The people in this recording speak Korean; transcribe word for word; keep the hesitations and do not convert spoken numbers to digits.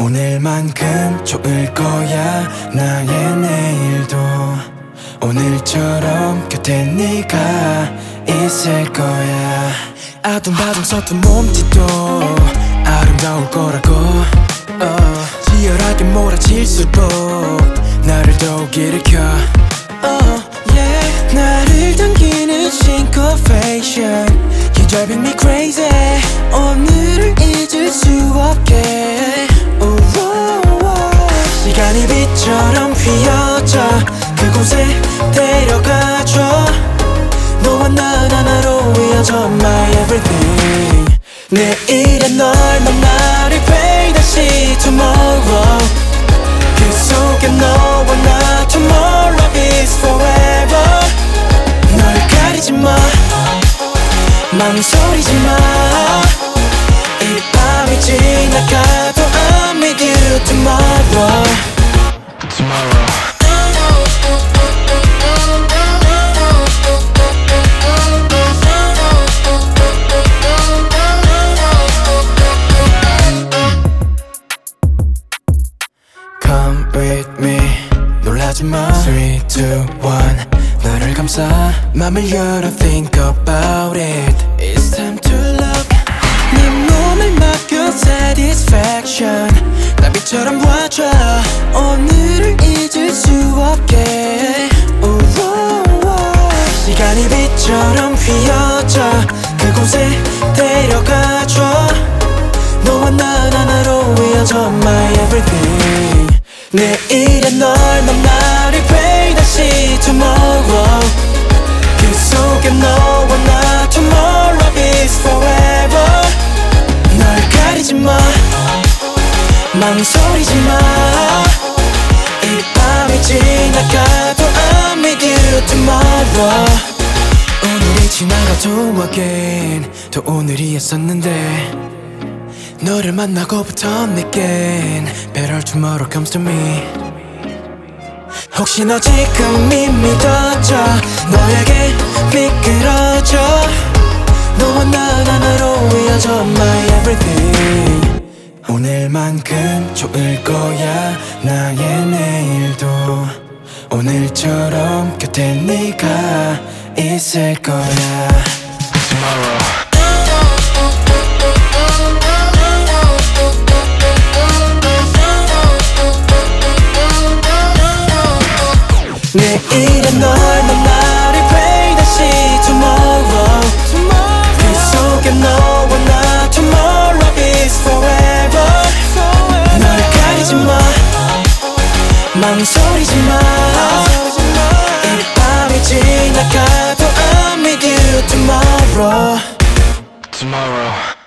오늘만큼 좋을 거야 나의 내일도 오늘처럼 곁에 네가 있을 거야. 아둥바둥 서툰 몸짓도 아름다울 거라고 uh, 치열하게 몰아칠수록 나를 더욱 일으켜 uh, yeah. 나를 당기는 syncopation You're driving me crazy 오늘을 잊을 수 없게 uh, uh, uh. 시간이 빛처럼 휘어져 그곳에 데려가줘 너와 난 하나로 이어져 my everything 내일의 널 만나리 pray 다시 tomorrow 그 속에 너와 나 tomorrow is forever 널 가리지 마 망설이지 마 이 밤이 지나가도 I'll meet you tomorrow tomorrow Come with me 놀라지마 three, two, one 너를 감싸 맘을 열어 think about it It's time to love 네 몸을 맡겨 satisfaction 나비처럼 봐줘 오늘을 잊을 수 없게 Ooh, ooh, ooh. 시간이 빛처럼 휘어져 그곳에 데려가줘 너와 난 하나로 이어져 my everything 내일의 널 만나리 pray 다시 tomorrow 그 속에 너와 나 tomorrow is forever 널 가리지 마 망설이지 마 이 밤이 지나가도 I'll meet you tomorrow 오늘이 지나가도 again 또 오늘이었었는데 너를 만나고부터 내겐 Better tomorrow comes to me 혹시 너 지금 이미 믿어져 너에게 미끄러져 너와 난 하나로 이어져 my everything 오늘만큼 좋을 거야 나의 내일도 오늘처럼 곁에 네가 있을 거야 Tomorrow 내일의 널 만나리 pray 다시 tomorrow 그 속에 너와 나 tomorrow is forever 널 가리지 마 망설이지 마 이 밤이 지나가도 I'll meet you tomorrow Tomorrow